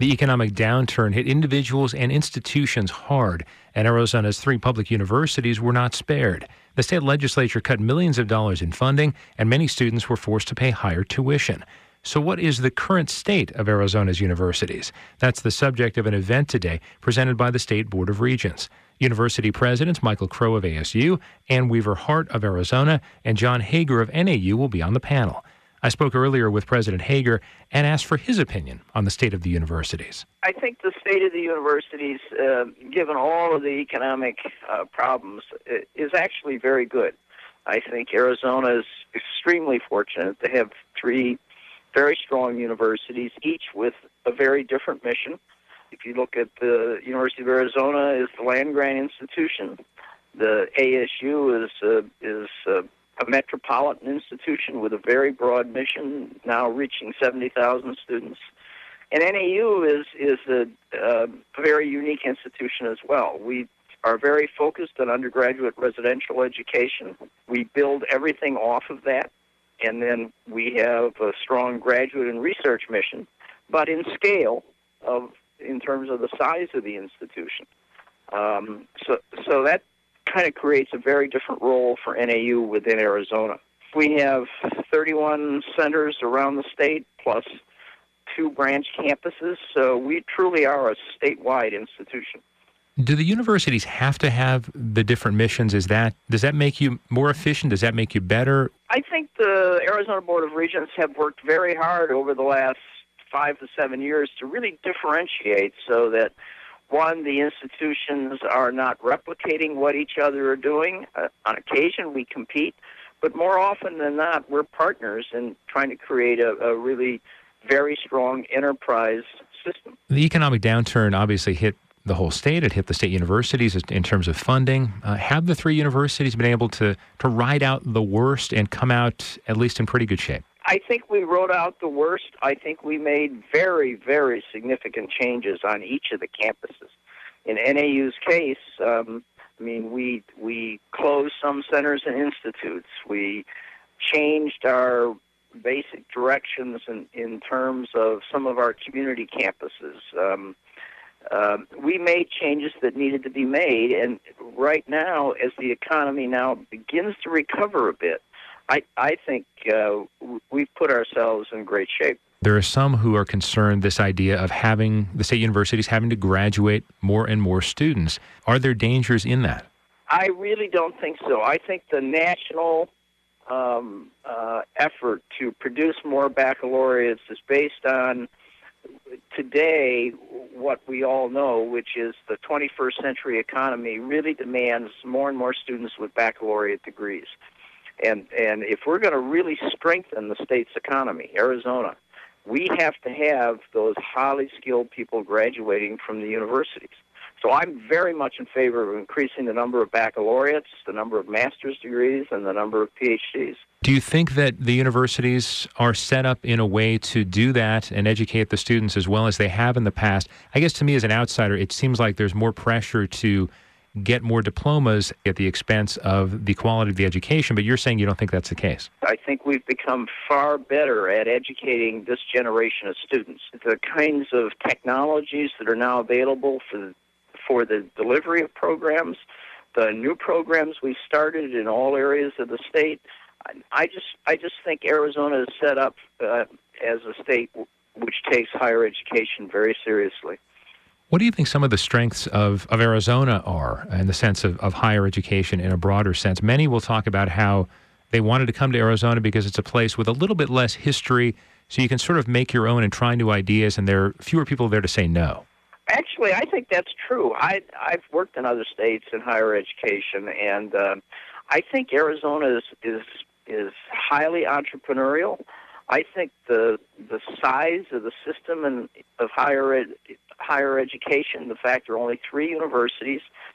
The economic downturn hit individuals and institutions hard, and Arizona's 3 public universities were not spared. The state legislature cut millions of dollars in funding, and many students were forced to pay higher tuition. So what is the current state of Arizona's universities? That's the subject of an event today presented by the State Board of Regents. University presidents Michael Crow of ASU, Ann Weaver Hart of Arizona, and John Hager of NAU will be on the panel. I spoke earlier with President Hager and asked for his opinion on the state of the universities. I think the state of the universities, given all of the economic problems, is actually very good. I think Arizona is extremely fortunate to have 3 very strong universities, each with a very different mission. If you look at the University of Arizona is the land-grant institution. The ASU is a metropolitan institution with a very broad mission, now reaching 70,000 students. And NAU is a very unique institution as well. We are very focused on undergraduate residential education. We build everything off of that. And then we have a strong graduate and research mission, but in scale in terms of the size of the institution. So that kind of creates a very different role for NAU within Arizona. We have 31 centers around the state, plus 2 branch campuses, so we truly are a statewide institution. Do the universities have to have the different missions? Does that make you more efficient? Does that make you better? I think the Arizona Board of Regents have worked very hard over the last 5 to 7 years to really differentiate so that, one, the institutions are not replicating what each other are doing. On occasion, we compete, but more often than not, we're partners in trying to create a really very strong enterprise system. The economic downturn obviously hit the whole state. It hit the state universities in terms of funding. Have the 3 universities been able to ride out the worst and come out at least in pretty good shape? I think we rode out the worst. I think we made very, very significant changes on each of the campuses. In NAU's case, we closed some centers and institutes. We changed our basic directions in terms of some of our community campuses. We made changes that needed to be made, and right now, as the economy now begins to recover a bit, I think we've put ourselves in great shape. There are some who are concerned this idea of having the state universities having to graduate more and more students. Are there dangers in that? I really don't think so. I think the national effort to produce more baccalaureates is based on today what we all know, which is the 21st century economy really demands more and more students with baccalaureate degrees. And if we're going to really strengthen the state's economy, Arizona, we have to have those highly skilled people graduating from the universities. So I'm very much in favor of increasing the number of baccalaureates, the number of master's degrees, and the number of PhDs. Do you think that the universities are set up in a way to do that and educate the students as well as they have in the past? I guess to me as an outsider, it seems like there's more pressure to get more diplomas at the expense of the quality of the education, but you're saying you don't think that's the case. I think we've become far better at educating this generation of students. The kinds of technologies that are now available for the delivery of programs, the new programs we started in all areas of the state, I just think Arizona is set up as a state which takes higher education very seriously. What do you think some of the strengths of Arizona are in the sense of higher education in a broader sense? Many will talk about how they wanted to come to Arizona because it's a place with a little bit less history, so you can sort of make your own and try new ideas, and there are fewer people there to say no. Actually, I think that's true. I've worked in other states in higher education, and I think Arizona is highly entrepreneurial. I think the size of the system and of higher education, the fact there are only 3 universities,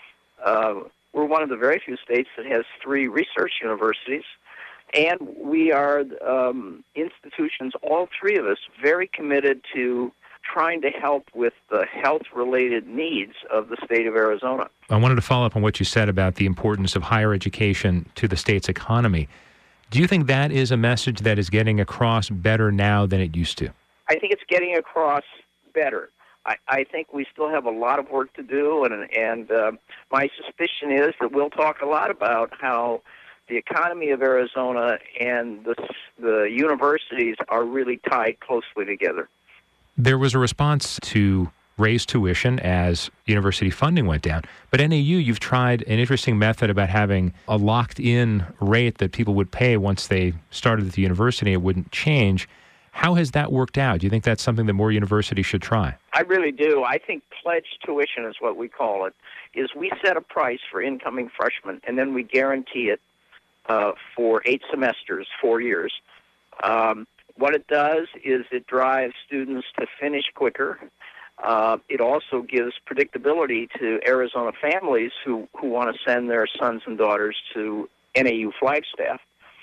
we're one of the very few states that has 3 research universities, and we are institutions, all 3 of us, very committed to trying to help with the health-related needs of the state of Arizona. I wanted to follow up on what you said about the importance of higher education to the state's economy. Do you think that is a message that is getting across better now than it used to? I think it's getting across better. I think we still have a lot of work to do, and my suspicion is that we'll talk a lot about how the economy of Arizona and the universities are really tied closely together. There was a response to raise tuition as university funding went down. But NAU, you've tried an interesting method about having a locked-in rate that people would pay once they started at the university. It wouldn't change. How has that worked out? Do you think that's something that more universities should try? I really do. I think pledged tuition is what we call it, is we set a price for incoming freshmen, and then we guarantee it for 8 semesters, 4 years. What it does is it drives students to finish quicker. It also gives predictability to Arizona families who want to send their sons and daughters to NAU Flagstaff.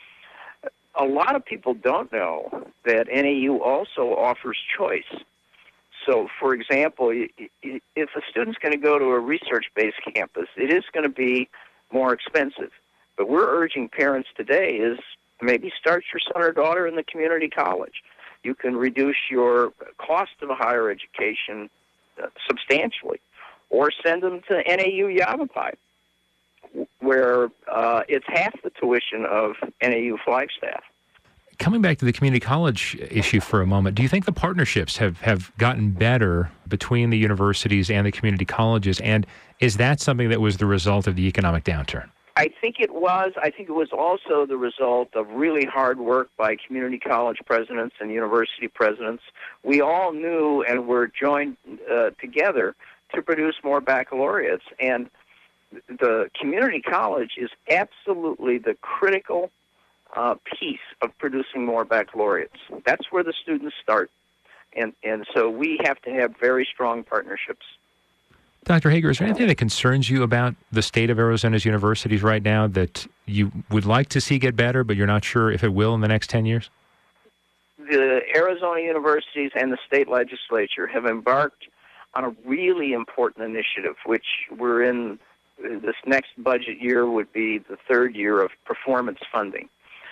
A lot of people don't know that NAU also offers choice. So, for example, if a student's going to go to a research-based campus, it is going to be more expensive. But we're urging parents today is maybe start your son or daughter in the community college. You can reduce your cost of a higher education substantially, or send them to NAU Yavapai, where it's half the tuition of NAU Flagstaff. Coming back to the community college issue for a moment, do you think the partnerships have gotten better between the universities and the community colleges, and is that something that was the result of the economic downturn? I think it was. I think it was also the result of really hard work by community college presidents and university presidents. We all knew and were joined together to produce more baccalaureates. And the community college is absolutely the critical piece of producing more baccalaureates. That's where the students start. And so we have to have very strong partnerships. Dr. Hager, is there anything that concerns you about the state of Arizona's universities right now that you would like to see get better, but you're not sure if it will in the next 10 years? The Arizona universities and the state legislature have embarked on a really important initiative, which we're in this next budget year would be the 3rd year of performance funding.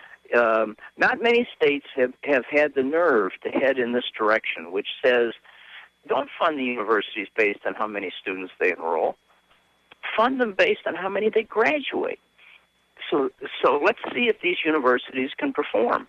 Not many states have had the nerve to head in this direction, which says, don't fund the universities based on how many students they enroll. Fund them based on how many they graduate. So let's see if these universities can perform.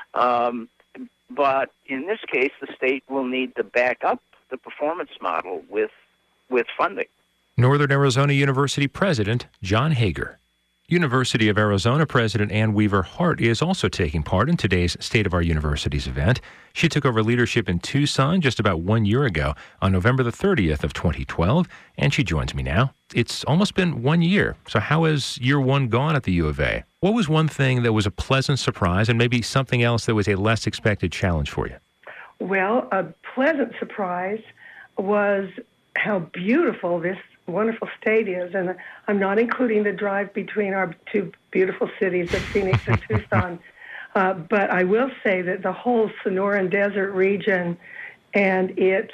But in this case, the state will need to back up the performance model with funding. Northern Arizona University President John Hager. University of Arizona President Ann Weaver Hart is also taking part in today's State of Our Universities event. She took over leadership in Tucson just about 1 year ago on November the 30th of 2012, and she joins me now. It's almost been 1 year. So how has year one gone at the U of A? What was one thing that was a pleasant surprise and maybe something else that was a less expected challenge for you? Well, a pleasant surprise was how beautiful this wonderful state is, and I'm not including the drive between our two beautiful cities of Phoenix and Tucson, but I will say that the whole Sonoran Desert region and its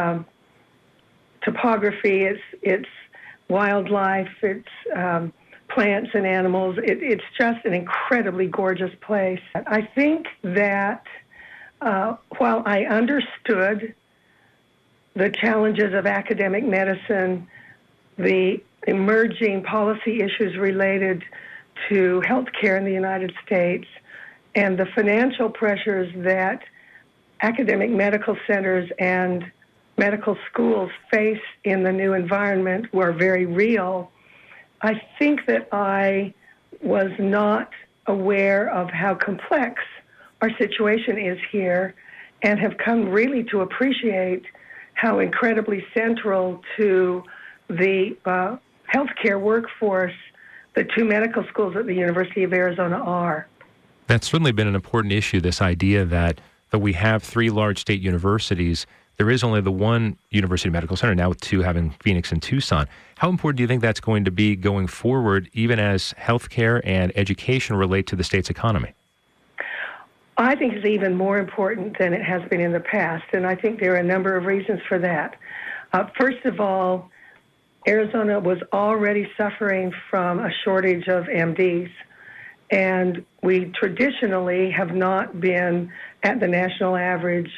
topography, its wildlife, its plants and animals, it's just an incredibly gorgeous place. I think that while I understood the challenges of academic medicine, the emerging policy issues related to healthcare in the United States, and the financial pressures that academic medical centers and medical schools face in the new environment were very real, I think that I was not aware of how complex our situation is here, and have come really to appreciate how incredibly central to the healthcare workforce the two medical schools at the University of Arizona are. That's certainly been an important issue, this idea that we have 3 large state universities. There is only the one University Medical Center, now with 2 having Phoenix and Tucson. How important do you think that's going to be going forward, even as healthcare and education relate to the state's economy? I think it's even more important than it has been in the past, and I think there are a number of reasons for that. First of all, Arizona was already suffering from a shortage of MDs, and we traditionally have not been at the national average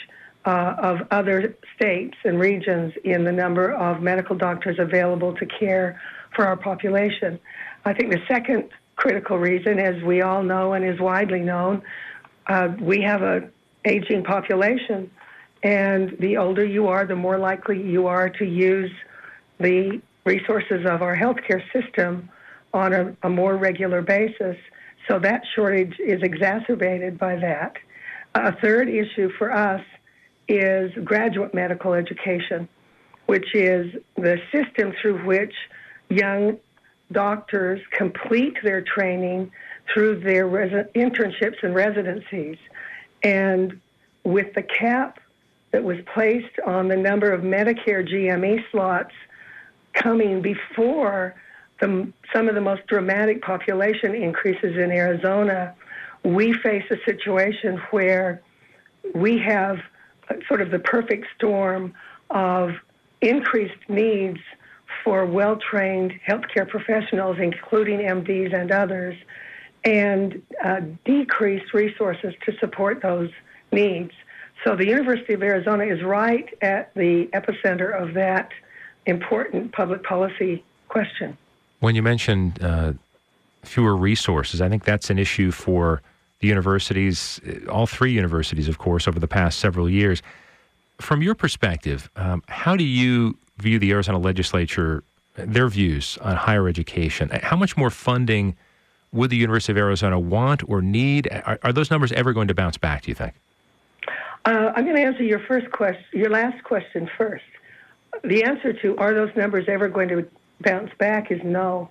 of other states and regions in the number of medical doctors available to care for our population. I think the second critical reason, as we all know and is widely known, we have an aging population, and the older you are, the more likely you are to use the resources of our healthcare system on a more regular basis. So that shortage is exacerbated by that. A third issue for us is graduate medical education, which is the system through which young doctors complete their training through their internships and residencies. And with the cap that was placed on the number of Medicare GME slots coming before some of the most dramatic population increases in Arizona, we face a situation where we have sort of the perfect storm of increased needs for well-trained healthcare professionals, including MDs and others, and decreased resources to support those needs. So the University of Arizona is right at the epicenter of that important public policy question. When you mentioned fewer resources, I think that's an issue for the universities, all three universities, of course, over the past several years. From your perspective, how do you view the Arizona legislature, their views on higher education? How much more funding would the University of Arizona want or need? Are those numbers ever going to bounce back, do you think? I'm going to answer your last question first. The answer to are those numbers ever going to bounce back is no.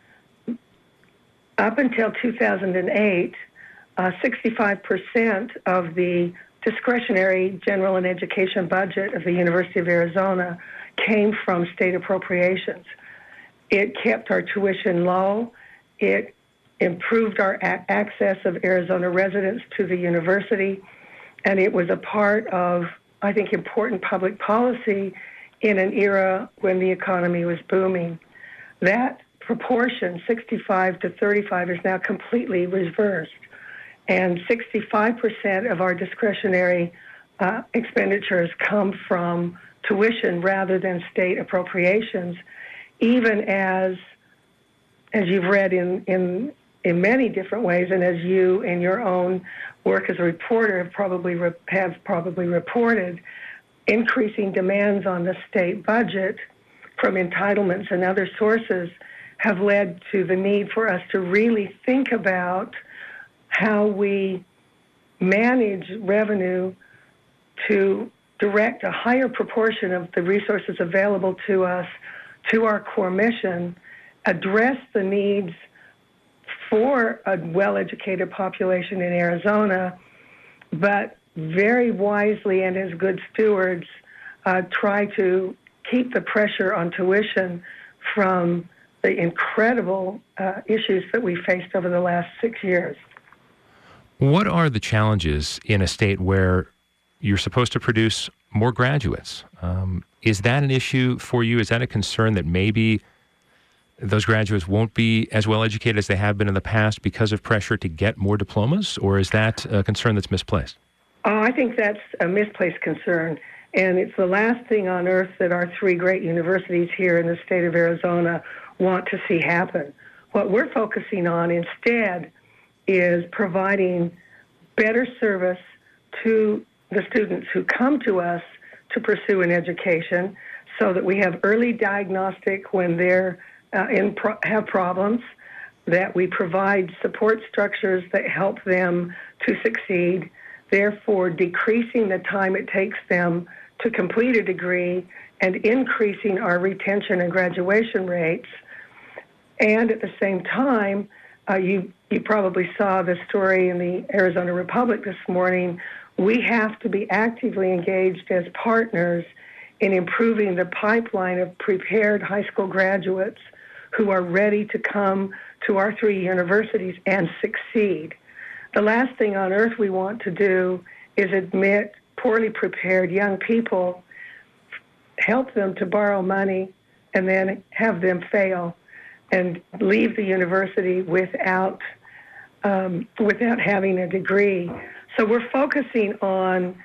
Up until 2008, 65% of the discretionary general and education budget of the University of Arizona came from state appropriations. It kept our tuition low. It improved our access of Arizona residents to the university. And it was a part of, I think, important public policy in an era when the economy was booming. That proportion, 65 to 35, is now completely reversed. And 65% of our discretionary expenditures come from tuition rather than state appropriations, even as you've read in many different ways, and as you in your own work as a reporter have probably reported, increasing demands on the state budget from entitlements and other sources have led to the need for us to really think about how we manage revenue to direct a higher proportion of the resources available to us to our core mission, address the needs for a well-educated population in Arizona, but very wisely and as good stewards try to keep the pressure on tuition from the incredible issues that we faced over the last 6 years. What are the challenges in a state where you're supposed to produce more graduates? Is that an issue for you? Is that a concern that maybe those graduates won't be as well educated as they have been in the past because of pressure to get more diplomas? Or is that a concern that's misplaced? I think that's a misplaced concern. And it's the last thing on earth that our three great universities here in the state of Arizona want to see happen. What we're focusing on instead is providing better service to the students who come to us to pursue an education so that we have early diagnostic when they're have problems, that we provide support structures that help them to succeed, therefore decreasing the time it takes them to complete a degree and increasing our retention and graduation rates. And at the same time, you probably saw the story in the Arizona Republic this morning, we have to be actively engaged as partners in improving the pipeline of prepared high school graduates who are ready to come to our three universities and succeed. The last thing on earth we want to do is admit poorly prepared young people, help them to borrow money, and then have them fail and leave the university without having a degree. So we're focusing on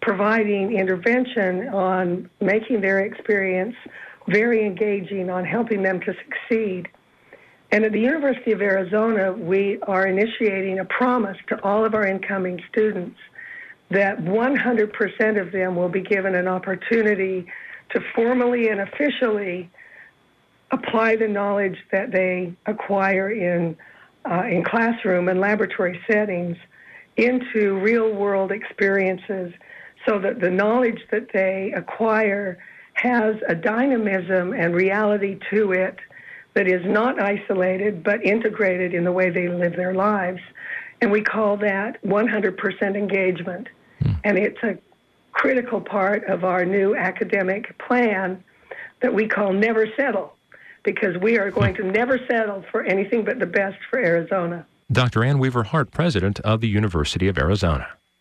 providing intervention on making their experience very engaging, on helping them to succeed. And at the University of Arizona, we are initiating a promise to all of our incoming students that 100% of them will be given an opportunity to formally and officially apply the knowledge that they acquire in classroom and laboratory settings into real-world experiences, so that the knowledge that they acquire has a dynamism and reality to it that is not isolated but integrated in the way they live their lives. And we call that 100% engagement. And it's a critical part of our new academic plan that we call Never Settle, because we are going to never settle for anything but the best for Arizona. Dr. Ann Weaver Hart, president of the University of Arizona.